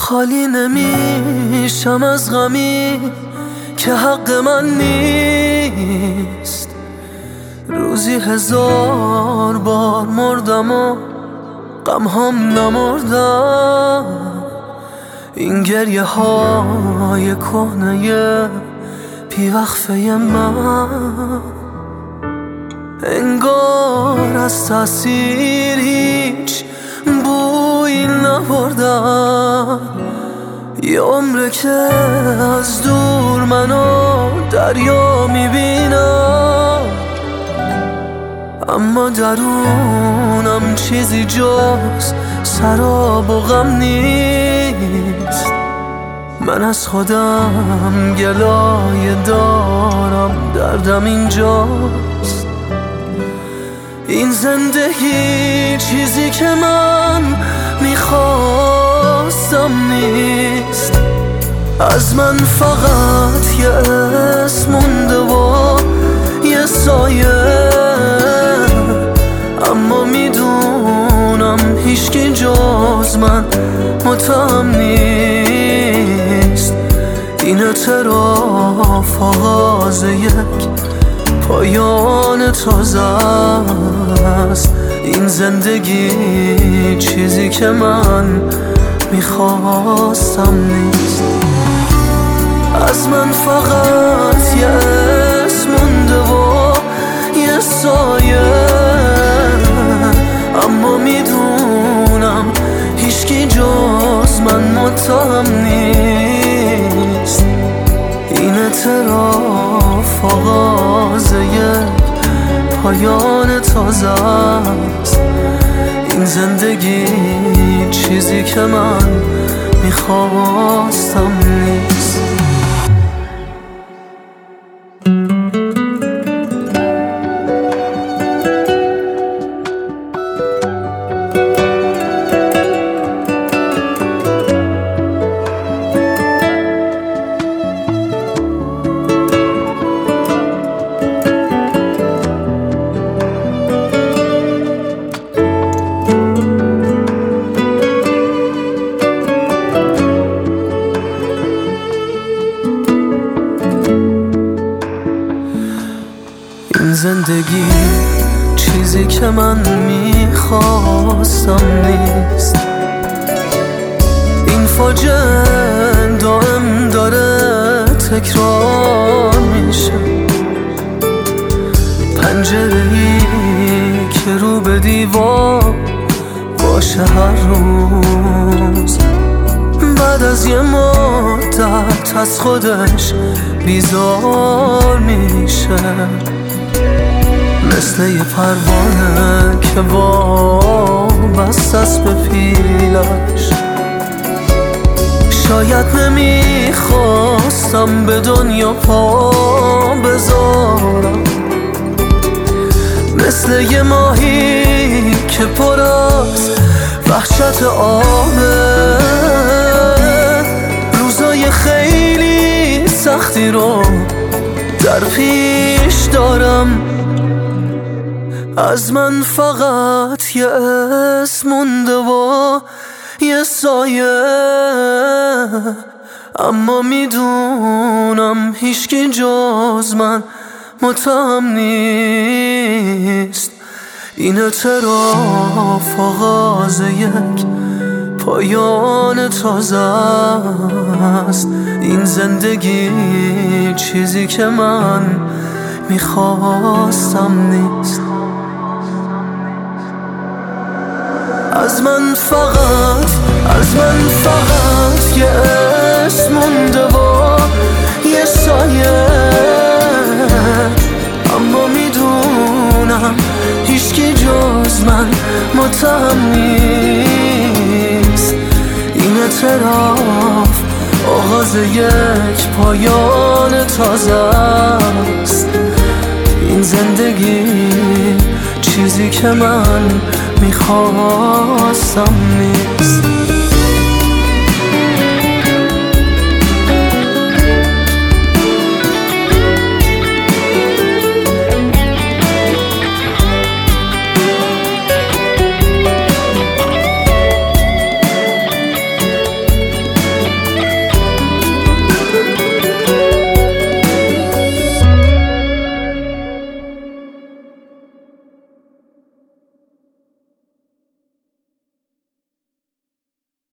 خالی نمیشم از غمی که حق من نیست. روزی 1000 بار مردم و غمهام نمردم. این گریه های کهنه بیوقفه من انگار از تأثیر هیچ بویی نبردم. یه عمره که از دور منو دریا میبینم، اما درونم چیزی جز سراب و غم نیست. من از خودم گلایه دارم، دردم اینجاست. این زندگی چیزی که من میخواستم نیست. از من فقط یه اسم مونده و یه سایه، اما میدونم هیچکی جز من متهم نیست. این اعتراف آغاز یک پایان تازه است. این زندگی چیزی که من میخواستم نیست. از من فقط یه اسم مونده و یه سایه، اما میدونم هیچکی جز من متهم نیست. این اعتراف آغاز یک پایان تازه است. این زندگی چیزی که من میخواستم نیست. این زندگی چیزی که من میخواستم نیست. این فاجعه دائم داره تکرار میشه. پنجره‌ای که رو به دیوار باشه هر روز، بعد از یه مدت از خودش بیزار میشه. مثل یه پروانه که وابسته است به پیلش. شاید نمیخواستم به دنیا پا بذارم، مثل یه ماهی که پر از وحشت آبه. روزای خیلی سختی رو در پیش دارم. از من فقط یه اسم مونده و یه سایه، اما میدونم هیچکی جز من متهم نیست. این اعتراف آغاز یک پایان تازه است. این زندگی چیزی که من میخواستم نیست. از من فقط یه اسم مونده و یه سایه، اما میدونم هیچکی جز من متهم نیست. این اعتراف آغاز یک پایان تازه است. این زندگی چیزی که من میخواستم نیست.